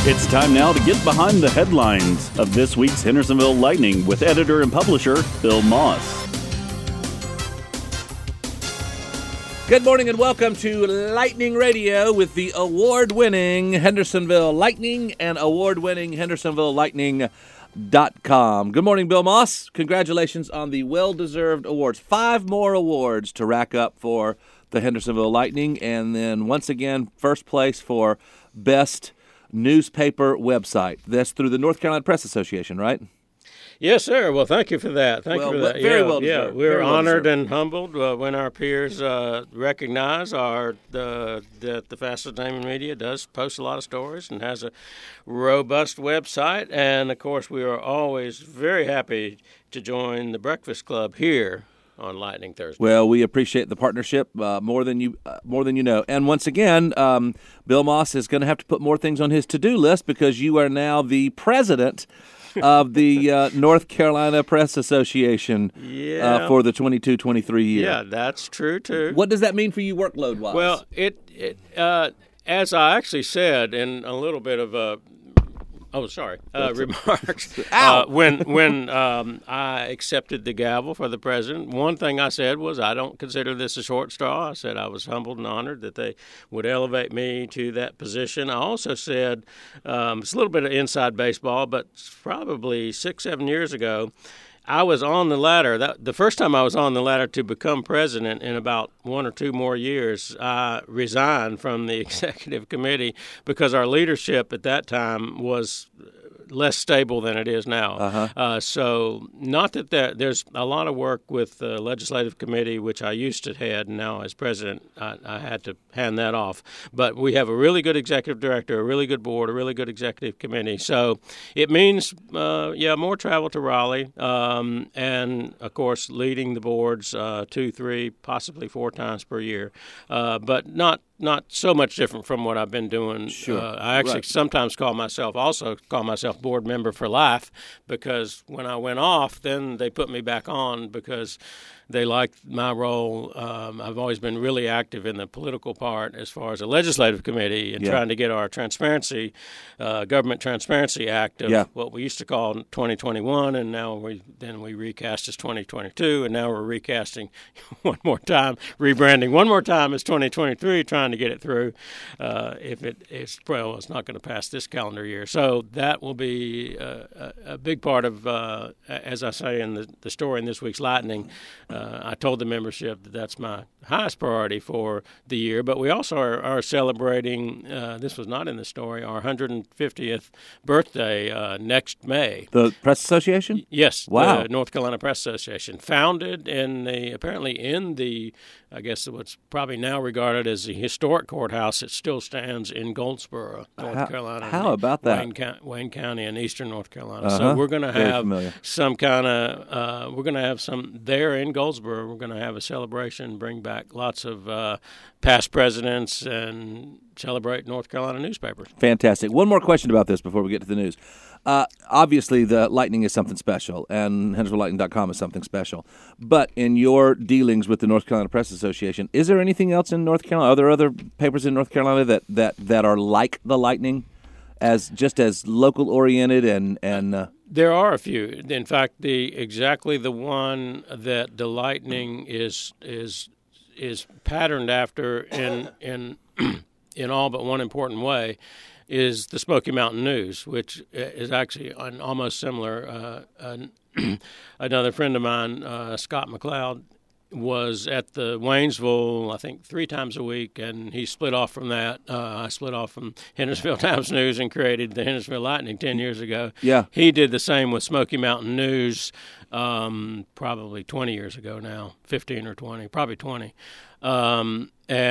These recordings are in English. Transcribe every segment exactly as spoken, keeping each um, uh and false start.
It's time now to get behind the headlines of this week's Hendersonville Lightning with editor and publisher Bill Moss. Good morning and welcome to Lightning Radio with the award-winning Hendersonville Lightning and award-winning Hendersonville Lightning dot com. Good morning, Bill Moss. Congratulations on the well-deserved awards. Five more awards to rack up for the Hendersonville Lightning, and then once again, first place for Best Newspaper Website. That's through the North Carolina Press Association, right? Yes, sir. Well, thank you for that. Thank well, you for that. Very yeah, well yeah. deserved. We're very well honored deserved. and humbled uh, when our peers uh, recognize our the that the Fast Entertainment Media does post a lot of stories and has a robust website. And of course, we are always very happy to join the Breakfast Club here on Lightning Thursday. Well, we appreciate the partnership uh, more than you uh, more than you know. And once again, um, Bill Moss is going to have to put more things on his to-do list because you are now the president of the uh, North Carolina Press Association yeah. uh, for the twenty-two twenty-three year. Yeah, that's true, too. What does that mean for you workload-wise? Well, it, it uh, as I actually said in a little bit of a Oh, sorry. Uh, remarks. Uh, when when um, I accepted the gavel for the president, one thing I said was I don't consider this a short straw. I said I was humbled and honored that they would elevate me to that position. I also said um, it's a little bit of inside baseball, but probably six, seven years ago, I was on the ladder. That, the first time I was on the ladder to become president in about one or two more years, I resigned from the executive committee because our leadership at that time was less stable than it is now. Uh-huh. Uh, so not that there, there's a lot of work with the legislative committee, which I used to head, and now as president, I, I had to hand that off. But we have a really good executive director, a really good board, a really good executive committee. So it means, uh, yeah, more travel to Raleigh, um, and, of course, leading the boards uh, two, three, possibly four times per year, uh, but not Not so much different from what I've been doing. Sure. Uh, I actually right. sometimes call myself, also call myself board member for life, because when I went off, then they put me back on because they liked my role. Um, I've always been really active in the political part as far as the legislative committee and yeah. trying to get our transparency, uh, Government Transparency Act of yeah. what we used to call twenty twenty-one, and now we then we recast as twenty twenty-two, and now we're recasting one more time, rebranding one more time as twenty twenty-three, trying to get it through. Uh, if it is, well, it's not going to pass this calendar year. So that will be uh, a, a big part of, uh, as I say in the, the story in this week's Lightning, uh, I told the membership that that's my highest priority for the year. But we also are, are celebrating, uh, this was not in the story, our one hundred fiftieth birthday uh, next May. The Press Association? Yes. Wow. The North Carolina Press Association, founded in the, apparently in the, I guess what's probably now regarded as the historic courthouse. It still stands in Goldsboro, North how, Carolina. How about that? Wayne, Wayne County in eastern North Carolina. Uh-huh. So we're going to Very have familiar. some kind of, uh, we're going to have some, there in Goldsboro, we're going to have a celebration, bring back lots of uh, past presidents and celebrate North Carolina newspapers. Fantastic. One more question about this before we get to the news. Uh, obviously, the Lightning is something special, and Hendersonville Lightning dot com is something special. But in your dealings with the North Carolina Press Association, is there anything else in North Carolina? Are there other papers in North Carolina that, that, that are like the Lightning, as just as local oriented and and? Uh... There are a few. In fact, the exactly the one that the Lightning is is is patterned after in in in all but one important way is the Smoky Mountain News, which is actually an almost similar. Uh, an, another friend of mine, uh, Scott McLeod, was at the Waynesville, I think, three times a week, and he split off from that. Uh, I split off from Hendersonville Times News and created the Hendersonville Lightning ten years ago. Yeah. He did the same with Smoky Mountain News um, probably twenty years ago now, fifteen or twenty, probably twenty. Um,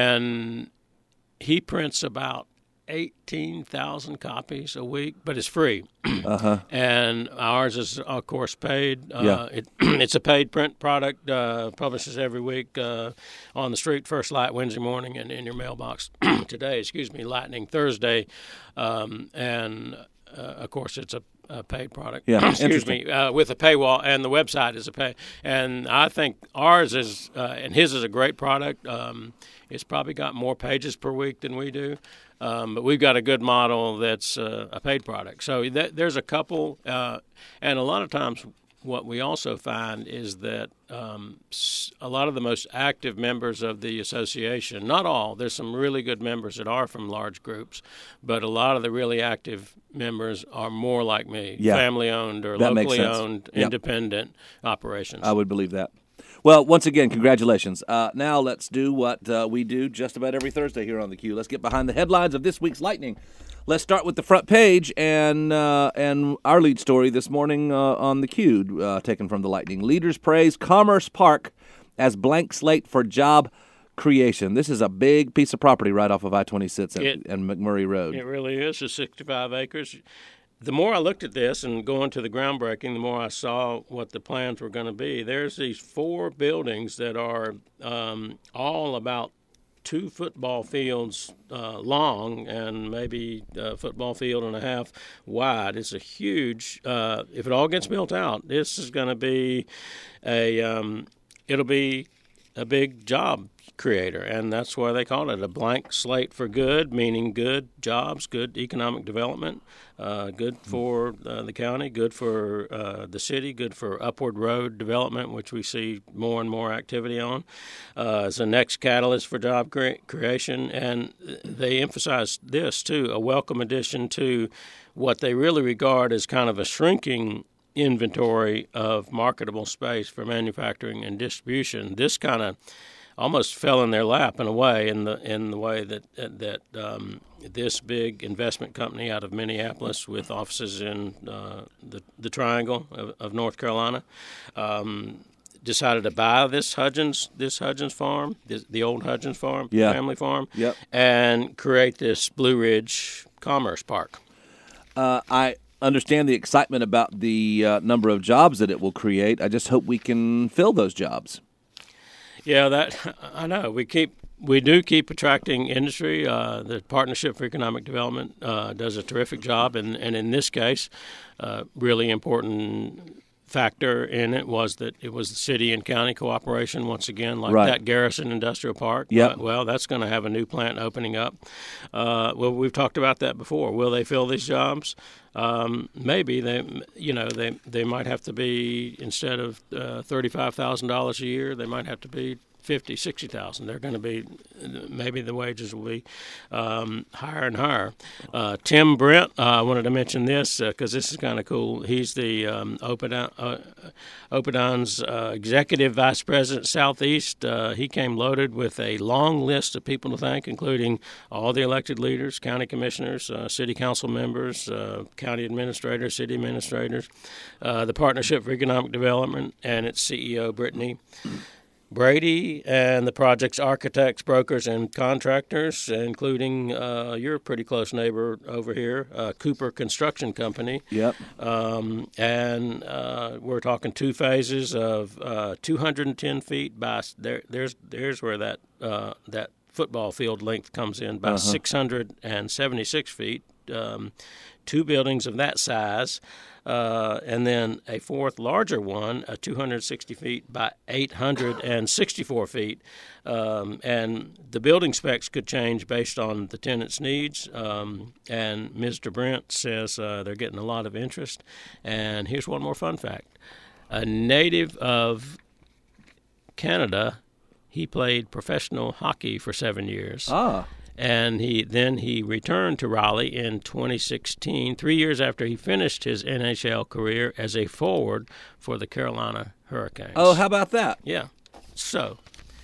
and he prints about eighteen thousand copies a week, but it's free. Uh-huh. And ours is, of course, paid. Uh, Yeah. it, it's a paid print product, uh, publishes every week uh, on the street, First Light Wednesday morning, and in your mailbox today, excuse me, Lightning Thursday. Um, and, uh, of course, it's a Uh, paid product. Yeah, excuse me, uh, with a paywall, and the website is a pay. And I think ours is, uh, and his is a great product. Um, it's probably got more pages per week than we do. Um, but we've got a good model that's uh, a paid product. So th- there's a couple, uh, and a lot of times what we also find is that um, a lot of the most active members of the association, not all, there's some really good members that are from large groups, but a lot of the really active members are more like me, yeah. family-owned or that locally owned, yep. independent operations. I would believe that. Well, once again, congratulations. Uh, now let's do what uh, we do just about every Thursday here on theCUBE. Let's get behind the headlines of this week's Lightning. Let's start with the front page and uh, and our lead story this morning uh, on theCUBE, uh, taken from the Lightning. Leaders praise Commerce Park as blank slate for job creation. This is a big piece of property right off of I twenty-six and, it, and McMurray Road. It really is. It's sixty-five acres. The more I looked at this and going to the groundbreaking, the more I saw what the plans were going to be. There's these four buildings that are um, all about two football fields uh, long and maybe a football field and a half wide. It's a huge, uh, if it all gets built out, this is going to be a, um, it'll be a big job creator, and that's why they call it a blank slate for good, meaning good jobs, good economic development, uh, good for uh, the county, good for uh, the city, good for Upward Road development, which we see more and more activity on, uh, as a next catalyst for job cre- creation. And they emphasize this, too, a welcome addition to what they really regard as kind of a shrinking inventory of marketable space for manufacturing and distribution. This kind of almost fell in their lap in a way, in the in the way that that um, this big investment company out of Minneapolis with offices in uh, the the Triangle of, of North Carolina um, decided to buy this Hudgens this Hudgens farm, this, the old Hudgens farm, yeah. family farm, yep. and create this Blue Ridge Commerce Park. Uh, I understand the excitement about the uh, number of jobs that it will create. I just hope we can fill those jobs. Yeah, that I know. We keep we do keep attracting industry. Uh, the Partnership for Economic Development uh, does a terrific job, and, and in this case, uh, really important factor in it was that it was the city and county cooperation once again, like right. that Garrison Industrial Park. Yep. Uh, well, that's going to have a new plant opening up. Uh, well, we've talked about that before. Will they fill these jobs? Um, maybe they, you know, they they might have to be, instead of uh, thirty-five thousand dollars a year, they might have to be fifty, sixty thousand. They're going to be, maybe the wages will be um, higher and higher. Uh, Tim Brent, uh, I wanted to mention this because uh, this is kind of cool. He's the um, Opidon, uh, Opidon's uh, Executive Vice President Southeast. Uh, he came loaded with a long list of people to thank, including all the elected leaders, county commissioners, uh, city council members, uh, county administrators, city administrators, uh, the Partnership for Economic Development, and its C E O, Brittany Brady, and the project's architects, brokers, and contractors, including uh, your pretty close neighbor over here, uh, Cooper Construction Company. Yep. Um, and uh, we're talking two phases of uh, two hundred ten feet by there. There's there's where that uh, that football field length comes in by uh-huh. six hundred seventy-six feet. Um, two buildings of that size, uh, and then a fourth larger one, a two hundred sixty feet by eight hundred sixty-four feet. Um, and the building specs could change based on the tenant's needs. Um, and Mister Brent says uh, they're getting a lot of interest. And here's one more fun fact. A native of Canada, he played professional hockey for seven years. Ah. And he then he returned to Raleigh in twenty sixteen, three years after he finished his N H L career as a forward for the Carolina Hurricanes. Oh, how about that? Yeah. So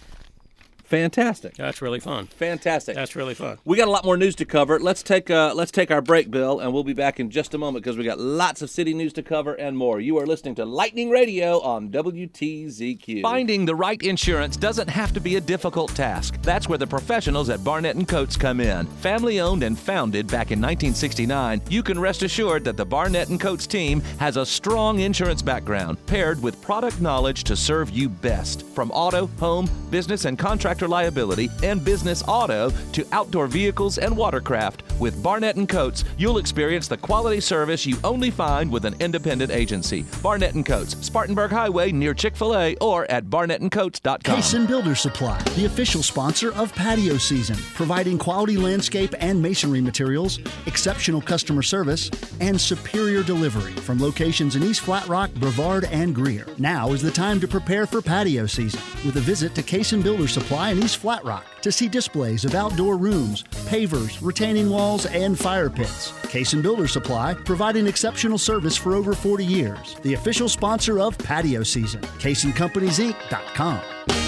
fantastic. That's really fun. Fantastic. That's really fun. We got a lot more news to cover. Let's take uh, let's take our break, Bill, and we'll be back in just a moment because we got lots of city news to cover and more. You are listening to Lightning Radio on W T Z Q. Finding the right insurance doesn't have to be a difficult task. That's where the professionals at Barnett and Coates come in. Family owned and founded back in nineteen sixty-nine, you can rest assured that the Barnett and Coates team has a strong insurance background paired with product knowledge to serve you best. From auto, home, business, and contractor liability and business auto to outdoor vehicles and watercraft, With Barnett and Coates, you'll experience the quality service you only find with an independent agency. Barnett and Coates, Spartanburg Highway near Chick-fil-A or at barnett and coates dot com. Cason Builder Supply, the official sponsor of patio season, providing quality landscape and masonry materials, exceptional customer service, and superior delivery from locations in East Flat Rock, Brevard, and Greer. Now is the time to prepare for patio season with a visit to Cason Builder Supply in East Flat Rock to see displays of outdoor rooms, pavers, retaining walls, and fire pits. Cason Builder Supply, providing exceptional service for over forty years. The official sponsor of patio season. Cason Companies Inc dot com.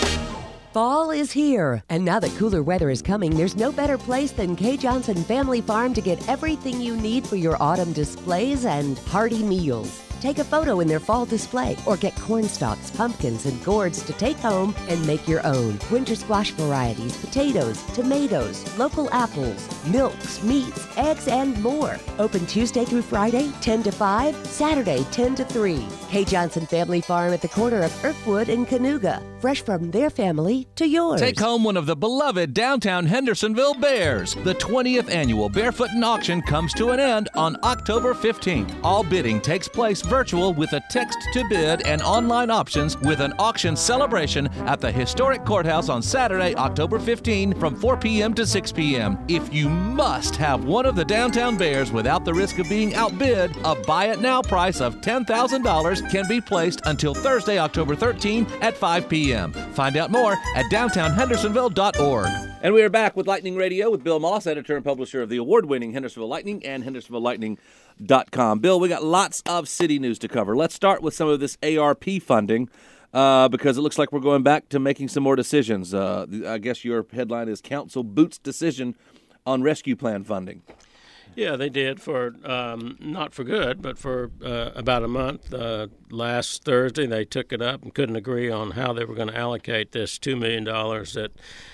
Fall is here, and now that cooler weather is coming, there's no better place than Kay Johnson Family Farm to get everything you need for your autumn displays and hearty meals. Take a photo in their fall display or get corn stalks, pumpkins, and gourds to take home and make your own. Winter squash varieties, potatoes, tomatoes, local apples, milks, meats, eggs, and more. Open Tuesday through Friday, ten to five, Saturday, ten to three. Kay Johnson Family Farm at the corner of Irkwood and Canuga. Fresh from their family to yours. Take home one of the beloved downtown Hendersonville Bears. The twentieth annual Barefootin' Auction comes to an end on October fifteenth. All bidding takes place virtual with a text-to-bid and online options with an auction celebration at the historic courthouse on Saturday, October fifteenth from four p.m. to six p.m. If you must have one of the downtown Bears without the risk of being outbid, a buy-it-now price of ten thousand dollars can be placed until Thursday, October thirteenth at five p.m. Find out more at downtown hendersonville dot org. And we are back with Lightning Radio with Bill Moss, editor and publisher of the award-winning Hendersonville Lightning and hendersonville lightning dot com. Bill, we got lots of city news to cover. Let's start with some of this A R P funding uh, because it looks like we're going back to making some more decisions. Uh, I guess your headline is Council Boots Decision on Rescue Plan Funding. Yeah, they did for um, not for good, but for uh, about a month. Uh, last Thursday, they took it up and couldn't agree on how they were going to allocate this two million dollars that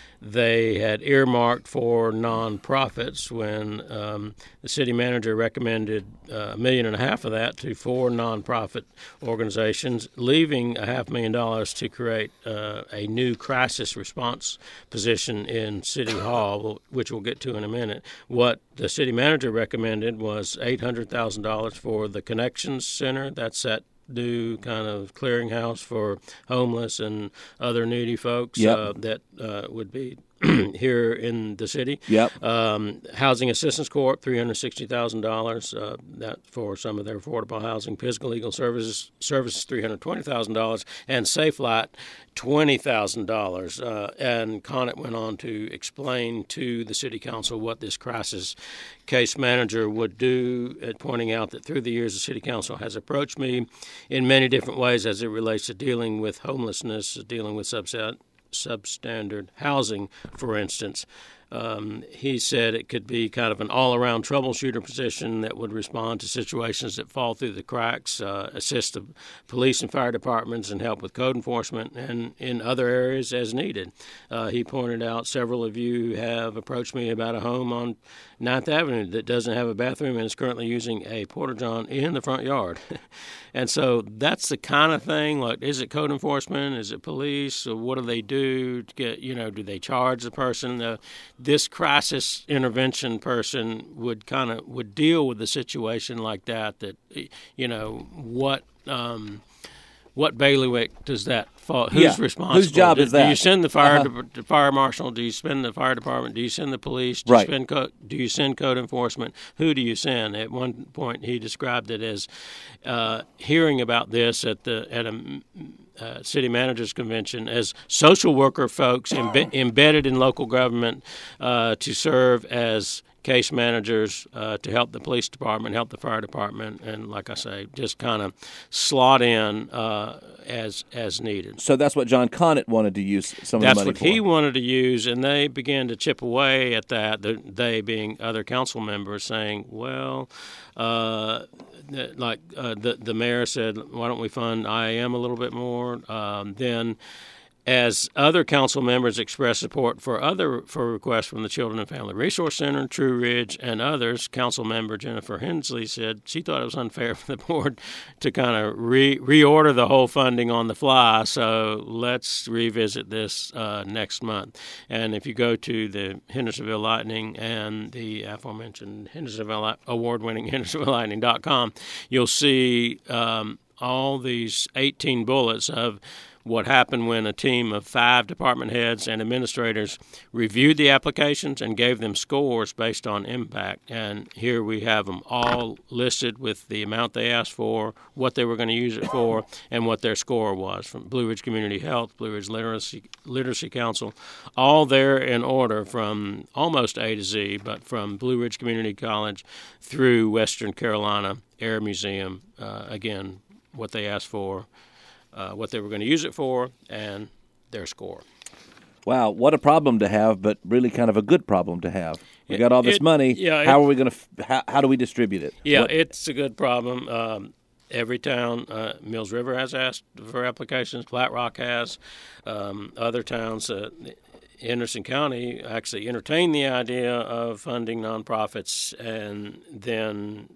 they had earmarked for nonprofits when um, the city manager recommended uh, a million and a half of that to four nonprofit organizations, leaving a half million dollars to create uh, a new crisis response position in City Hall, which we'll get to in a minute. What the city manager recommended was eight hundred thousand dollars for the Connections Center. That's that new kind of clearinghouse for homeless and other needy folks yep. uh, that uh, would be here in the city. Yep. Um, Housing Assistance Corp, three hundred sixty thousand dollars uh, that for some of their affordable housing. Physical Legal Services, services three hundred twenty thousand dollars. And SafeLight, twenty thousand dollars. Uh, and Conant went on to explain to the city council what this crisis case manager would do, at pointing out that through the years the city council has approached me in many different ways as it relates to dealing with homelessness, dealing with subset substandard housing, for instance. Um, he said it could be kind of an all-around troubleshooter position that would respond to situations that fall through the cracks, uh, assist the police and fire departments, and help with code enforcement and in other areas as needed. Uh, he pointed out several of you have approached me about a home on ninth Avenue that doesn't have a bathroom and is currently using a porta-john in the front yard. And so that's the kind of thing, like, is it code enforcement? Is it police? Or what do they do to get, you know, do they charge the person? Uh, this crisis intervention person would kind of, would deal with a situation like that, that, you know, what, um, what bailiwick does that fall? Who's yeah. responsible? Whose job do, is that? Do you send the fire uh-huh. de- fire marshal? Do you send the fire department? Do you send the police? Do right. you send co- do you send code enforcement? Who do you send? At one point, he described it as uh, hearing about this at the at a uh, city managers convention as social worker folks imbe- embedded in local government uh, to serve as case managers uh, to help the police department, help the fire department, and like I say, just kind of slot in uh, as as needed. So that's what John Conant wanted to use some that's of the money what for. he wanted to use, and they began to chip away at that, the, they being other council members, saying, well, uh, like uh, the, the mayor said, why don't we fund I A M a little bit more? Um, then as other council members expressed support for other for requests from the Children and Family Resource Center, True Ridge, and others, council member Jennifer Hensley said she thought it was unfair for the board to kind of re- reorder the whole funding on the fly, so let's revisit this uh, next month. And if you go to the Hendersonville Lightning and the aforementioned Hendersonville award-winning Hendersonville Lightning dot com, you'll see um, all these eighteen bullets of what happened when a team of five department heads and administrators reviewed the applications and gave them scores based on impact. And here we have them all listed with the amount they asked for, what they were going to use it for, and what their score was, from Blue Ridge Community Health, Blue Ridge Literacy, Literacy Council, all there in order from almost A to Z, but from Blue Ridge Community College through Western Carolina Air Museum, uh, again, what they asked for, Uh, what they were going to use it for, and their score. Wow, what a problem to have, but really kind of a good problem to have. We It- got all this it- money. yeah, how it- are we going to? F- how, how do we distribute it? Yeah, What- it's a good problem. Um, every town, uh, Mills River has asked for applications. Flat Rock has. Um, other towns, uh, Henderson County actually entertained the idea of funding nonprofits, and then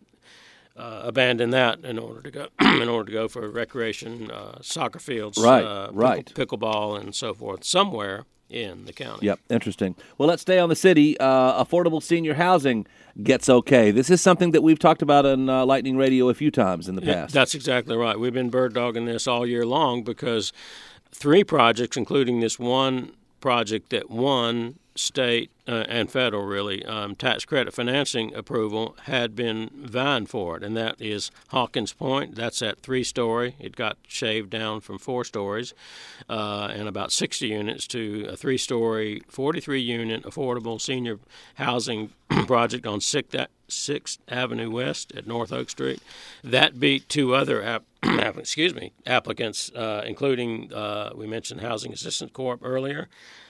Uh, abandon that in order to go in order to go for recreation, uh, soccer fields, Right, uh, pickle- right. pickleball, and so forth, somewhere in the county. Yep, interesting. Well, let's stay on the city. Uh, affordable senior housing gets okay. This is something that we've talked about on uh, Lightning Radio a few times in the Yeah, past. that's exactly right. We've been bird dogging this all year long because three projects, including this one project that won state uh, and federal, really, um, tax credit financing approval, had been vying for it, and that is Hawkins Point. That's that three-story. It got shaved down from four stories uh, and about sixty units to a three-story, forty-three unit affordable senior housing project on sixth Avenue West at North Oak Street. That beat two other app- excuse me applicants, uh, including uh, we mentioned Housing Assistance Corp earlier.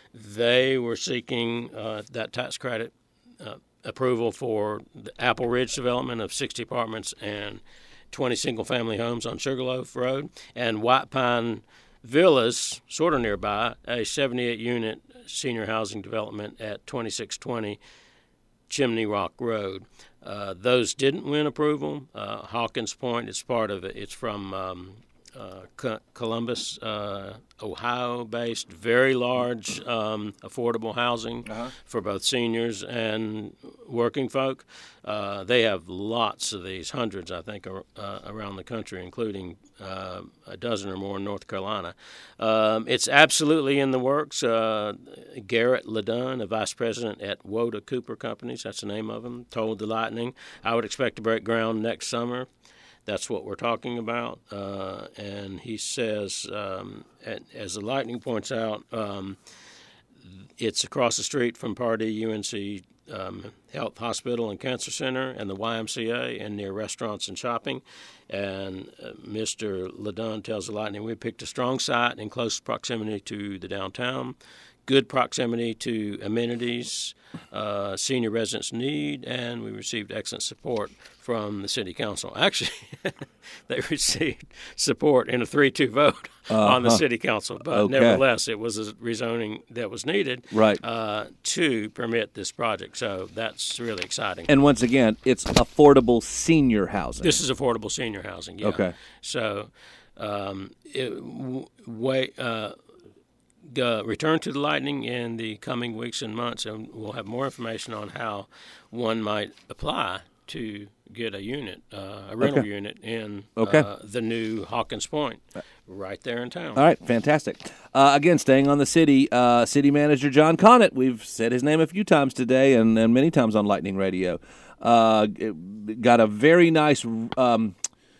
They were seeking uh, that tax credit uh, approval for the Apple Ridge development of sixty apartments and twenty single-family homes on Sugarloaf Road, and White Pine Villas, sort of nearby, a seventy-eight unit senior housing development at twenty-six twenty Chimney Rock Road. Uh, those didn't win approval. Uh, Hawkins Point, it's part of it. It's from um, uh, Co- Columbus, uh, Ohio-based, very large um, affordable housing uh-huh. for both seniors and working folk. Uh, they have lots of these, hundreds, I think, are, uh, around the country, including uh, a dozen or more in North Carolina. Um, it's absolutely in the works. Uh, Garrett Ledun, a vice president at Woda Cooper Companies, that's the name of them, told the Lightning, I would expect to break ground next summer. That's what we're talking about. Uh, and he says, um, at, as the Lightning points out, um, it's across the street from Pardee U N C um, Health Hospital and Cancer Center and the Y M C A, and near restaurants and shopping. And uh, Mister Ledun tells the Lightning, we picked a strong site in close proximity to the downtown, good proximity to amenities uh, senior residents need, and we received excellent support from the city council. Actually, they received support in a three two vote uh-huh. on the city council, but okay. nevertheless, it was a rezoning that was needed right. uh, to permit this project. So that's really exciting. And once again, it's affordable senior housing. This is affordable senior housing, yeah. Okay. So um, it, w- way, uh, Uh, return to the Lightning in the coming weeks and months, and we'll have more information on how one might apply to get a unit, uh, a rental okay. unit in okay. uh, the new Hawkins Point, right there in town. All right, fantastic. Uh, again, staying on the city, uh, city manager John Connett, we've said his name a few times today and, and many times on Lightning Radio, uh, got a very nice um,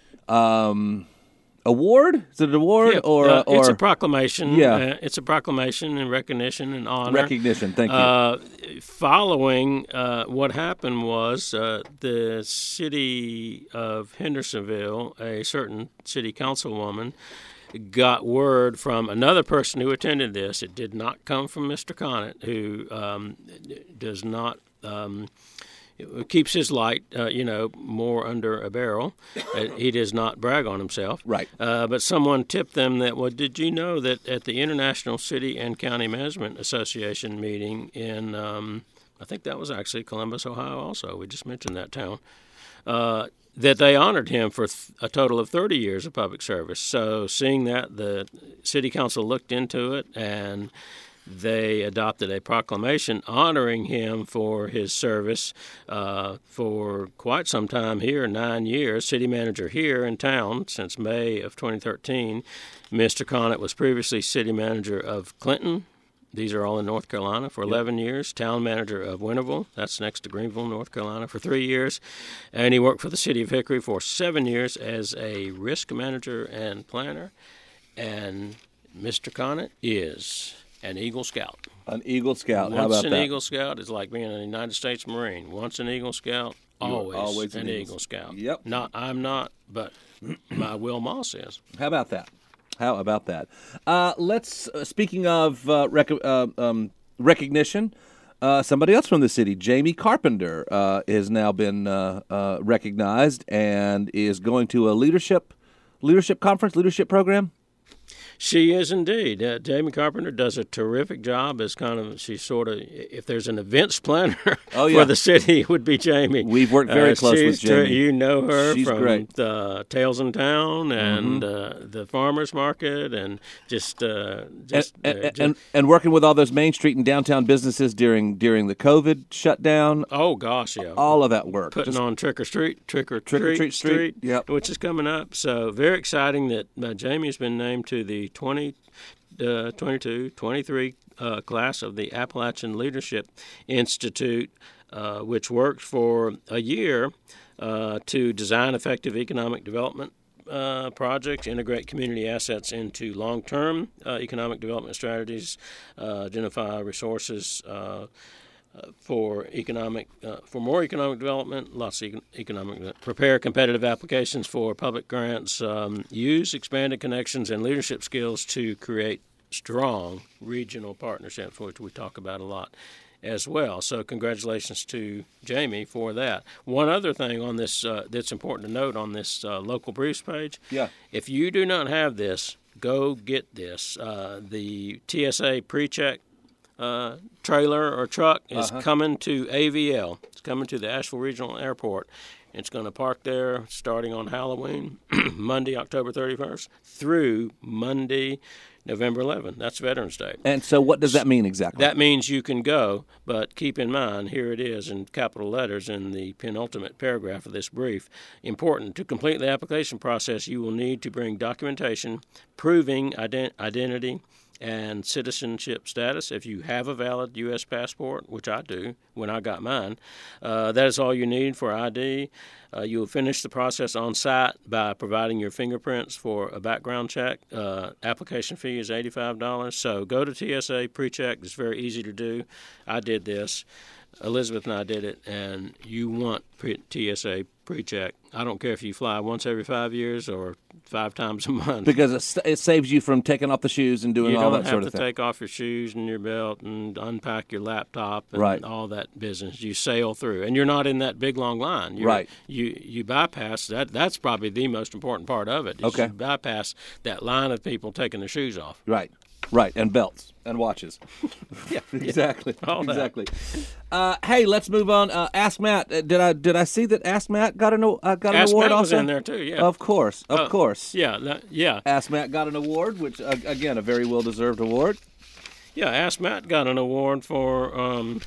um, award? Is it an award Yeah, or, uh, or it's a proclamation? Yeah, uh, it's a proclamation and recognition and honor. Recognition. Thank you. Uh, following uh, what happened was uh, the city of Hendersonville, a certain city councilwoman, got word from another person who attended this. It did not come from Mister Connett, who um, does not. Um, it keeps his light, uh, you know, more under a barrel. Uh, he does not brag on himself. Right. Uh, but someone tipped them that, well, did you know that at the International City and County Management Association meeting in, um, I think that was actually Columbus, Ohio also. We just mentioned that town. Uh, that they honored him for th- a total of thirty years of public service. So seeing that, the city council looked into it, and they adopted a proclamation honoring him for his service uh, for quite some time here, nine years, city manager here in town since May of twenty thirteen. Mister Connett was previously city manager of Clinton. These are all in North Carolina for eleven yep. years. Town manager of Winterville, that's next to Greenville, North Carolina, for three years. And he worked for the city of Hickory for seven years as a risk manager and planner. And Mister Connett is an Eagle Scout. An Eagle Scout. Once How about an that? Eagle Scout is like being a United States Marine. Once an Eagle Scout, always, always an, an Eagle Eagle Scout. Yep. Not, I'm not, but my Will Moss is. How about that? How about that? Uh, let's. Uh, speaking of uh, rec- uh, um, recognition, uh, somebody else from the city, Jamie Carpenter, uh, has now been uh, uh, recognized and is going to a leadership leadership conference, leadership program. She is indeed. Uh, Jamie Carpenter does a terrific job as kind of, she's sort of, if there's an events planner oh, yeah. for the city, it would be Jamie. We've worked very uh, close with Jamie. Ter- you know her she's from great. Uh, Tales in Town and mm-hmm. uh, the Farmers Market and just... Uh, just, and, uh, and, just and, and working with all those Main Street and downtown businesses during during the COVID shutdown. Oh, gosh, yeah. All of that work. Putting just, on Trick or Street, Trick or Trick or Treat Street, Street yep. which is coming up. So very exciting that uh, Jamie's been named to the twenty Uh, twenty-two twenty-three uh, class of the Appalachian Leadership Institute, uh, which worked for a year uh, to design effective economic development uh, projects, integrate community assets into long-term uh, economic development strategies, uh, identify resources uh, Uh, for economic, uh, for more economic development, lots of econ- economic, prepare competitive applications for public grants, um, use expanded connections and leadership skills to create strong regional partnerships, which we talk about a lot as well. So congratulations to Jamie for that. One other thing on this uh, that's important to note on this uh, local briefs page, yeah. if you do not have this, go get this. Uh, the T S A pre-check Uh, trailer or truck is uh-huh. coming to A V L. It's coming to the Asheville Regional Airport. It's going to park there starting on Halloween, Monday, October thirty-first, through Monday, November eleventh. That's Veterans Day. And so what does that mean exactly? That means you can go, but keep in mind, here it is in capital letters in the penultimate paragraph of this brief. Important, to complete the application process, you will need to bring documentation proving ident- identity and citizenship status. If you have a valid U S passport, which I do when I got mine, uh, that is all you need for I D. Uh, you will finish the process on site by providing your fingerprints for a background check. Uh, application fee is eighty-five dollars. So go to T S A pre-check. It's very easy to do. I did this. Elizabeth and I did it, and you want pre- T S A pre-check. I don't care if you fly once every five years or five times a month. Because it, it saves you from taking off the shoes and doing you all that sort of thing. You don't have to take off your shoes and your belt and unpack your laptop and right. all that business. You sail through, and you're not in that big long line. You're, right. You you bypass that. That's probably the most important part of it. Is okay. You bypass that line of people taking their shoes off. Right. Right, and belts and watches. yeah, exactly. Yeah. All exactly. Uh, hey, let's move on. Uh, Ask Matt. Uh, did I did I see that Ask Matt got an uh, got an Ask award Matt also? was in there too. Yeah. Of course, of uh, course. Yeah, that, yeah. Ask Matt got an award, which uh, again a very well deserved award. Yeah, Ask Matt got an award for. Um,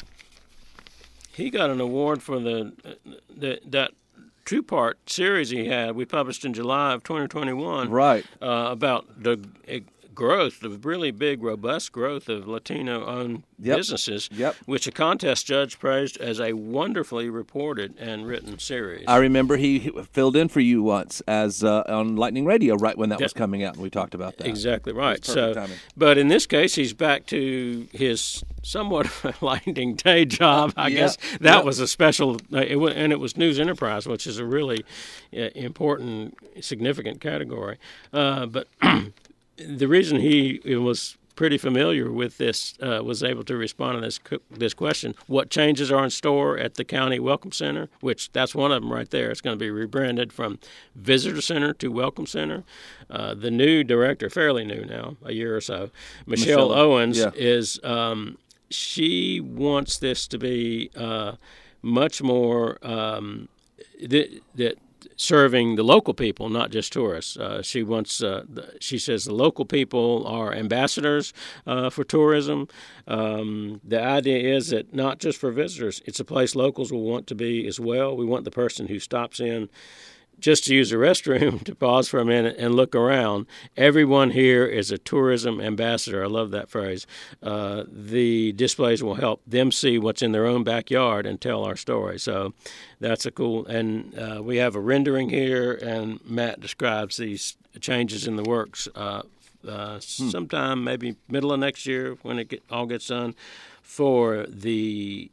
he got an award for the, the that. two-part series he had. We published in July of twenty twenty-one. Right. Uh, about the uh, growth, the really big, robust growth of Latino-owned yep. businesses, yep. which a contest judge praised as a wonderfully reported and written series. I remember he filled in for you once as uh, on Lightning Radio right when that yeah. was coming out, and we talked about that. Exactly right. So, timing. But in this case, he's back to his somewhat lightning day job. I yep. guess that yep. was a special, uh, it was, and it was News Enterprise, which is a really uh, important, significant category. Uh, but the reason he was pretty familiar with this uh, was able to respond to this this question. What changes are in store at the County Welcome Center, which that's one of them right there. It's going to be rebranded from Visitor Center to Welcome Center. Uh, the new director, fairly new now, a year or so, Michelle, Michelle Owens, yeah. is um, she wants this to be uh, much more um, that that. serving the local people, not just tourists. Uh, she wants. Uh, the, she says the local people are ambassadors uh, for tourism. Um, the idea is that not just for visitors, it's a place locals will want to be as well. We want the person who stops in just to use the restroom to pause for a minute and look around. Everyone here is a tourism ambassador. I love that phrase. Uh, the displays will help them see what's in their own backyard and tell our story. So that's a cool, and uh, we have a rendering here, and Matt describes these changes in the works uh, uh, hmm. sometime maybe middle of next year when it get, all gets done for the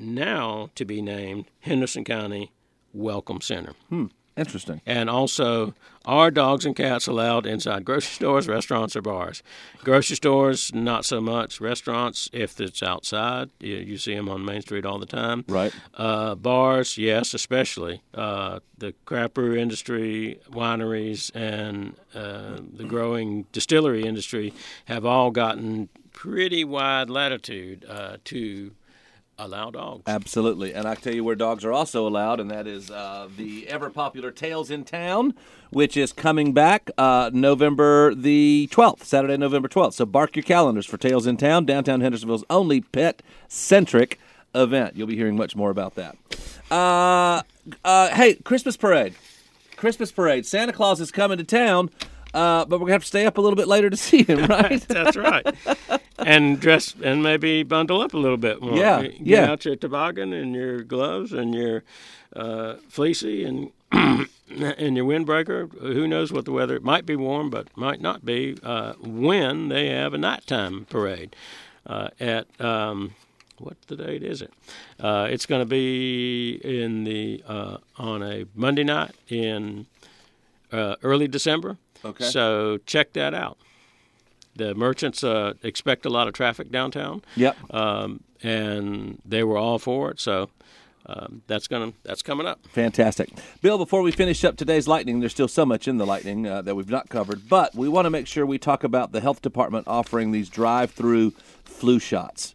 now to be named Henderson County Welcome Center. Hmm. Interesting. And also, are dogs and cats allowed inside grocery stores, restaurants, or bars? Grocery stores, not so much. Restaurants, if it's outside, you, you see them on Main Street all the time. Right. Uh, bars, yes, especially. Uh, the craft brew industry, wineries, and uh, the growing distillery industry have all gotten pretty wide latitude uh, to allow dogs. Absolutely. And I tell you where dogs are also allowed, and that is uh, the ever-popular Tales in Town, which is coming back uh, November the twelfth, Saturday, November twelfth. So mark your calendars for Tales in Town, downtown Hendersonville's only pet-centric event. You'll be hearing much more about that. Uh, uh, hey, Christmas parade. Christmas parade. Santa Claus is coming to town. Uh, but we're going to have to stay up a little bit later to see him, right? That's right. And dress and maybe bundle up a little bit more. Yeah, Get yeah. out your toboggan and your gloves and your uh, fleecy and and your windbreaker. Who knows what the weather, it might be warm, but might not be, uh, when they have a nighttime parade uh, at, um, what the date is it? Uh, it's going to be in the uh, on a Monday night in uh, early December. Okay. So check that out. The merchants uh, expect a lot of traffic downtown. Yep. Um, and they were all for it. So um, that's gonna that's coming up. Fantastic. Bill, before we finish up today's Lightning, there's still so much in the Lightning uh, that we've not covered, but we want to make sure we talk about the health department offering these drive-through flu shots.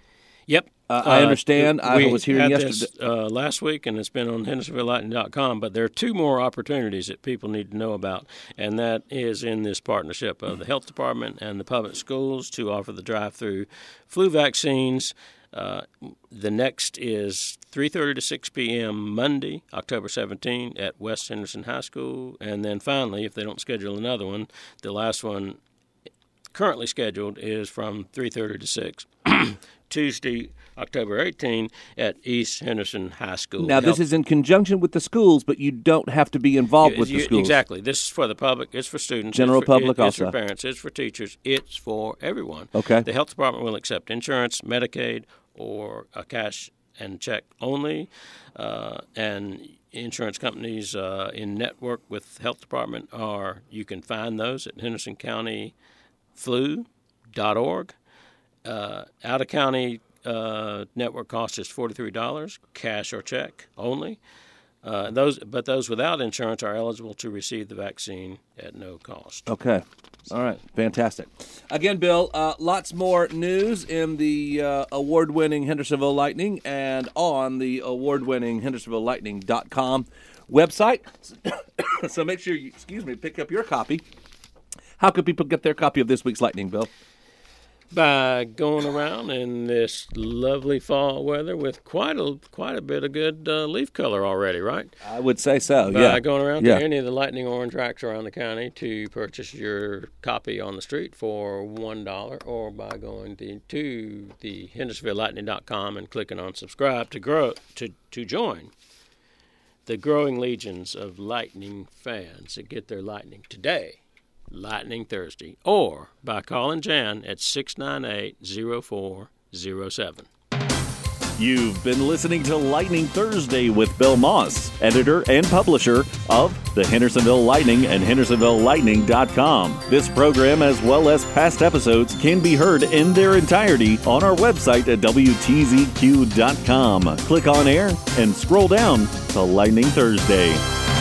Yep. Uh, I understand. Uh, I was hearing had yesterday. This, uh, last week, and it's been on Hendersonville Lightning dot com, but there are two more opportunities that people need to know about, and that is in this partnership of the health department and the public schools to offer the drive-through flu vaccines. Uh, the next is three thirty to six p.m. Monday, October seventeenth at West Henderson High School. And then finally, if they don't schedule another one, the last one currently scheduled is from three thirty to six, Tuesday, October eighteenth at East Henderson High School. Now, this is in conjunction with the schools, but you don't have to be involved you, with you, the schools. Exactly. This is for the public. It's for students. General it's for, public it, also. It's for parents. It's for teachers. It's for everyone. Okay. The health department will accept insurance, Medicaid, or a cash and check only. Uh, and insurance companies uh, in network with health department are, you can find those at henderson county flu dot org. Uh, out-of-county uh, network cost is forty-three dollars, cash or check only. Uh, those, but those without insurance are eligible to receive the vaccine at no cost. Okay. All right. Fantastic. Again, Bill, uh, lots more news in the uh, award-winning Hendersonville Lightning and on the award-winning Hendersonville Lightning dot com website. So make sure you, excuse me, pick up your copy. How can people get their copy of this week's Lightning, Bill? By going around in this lovely fall weather with quite a quite a bit of good uh, leaf color already, right? I would say so, By yeah. going around yeah. to any of the Lightning Orange racks around the county to purchase your copy on the street for one dollar, or by going to, to the hendersonville lightning dot com and clicking on subscribe to grow to, to join the growing legions of Lightning fans that get their Lightning today. Lightning Thursday, or by calling Jan at six nine eight, zero four zero seven. You've been listening to Lightning Thursday with Bill Moss, editor and publisher of the Hendersonville Lightning and Hendersonville Lightning dot com. This program, as well as past episodes, can be heard in their entirety on our website at W T Z Q dot com. Click on air and scroll down to Lightning Thursday.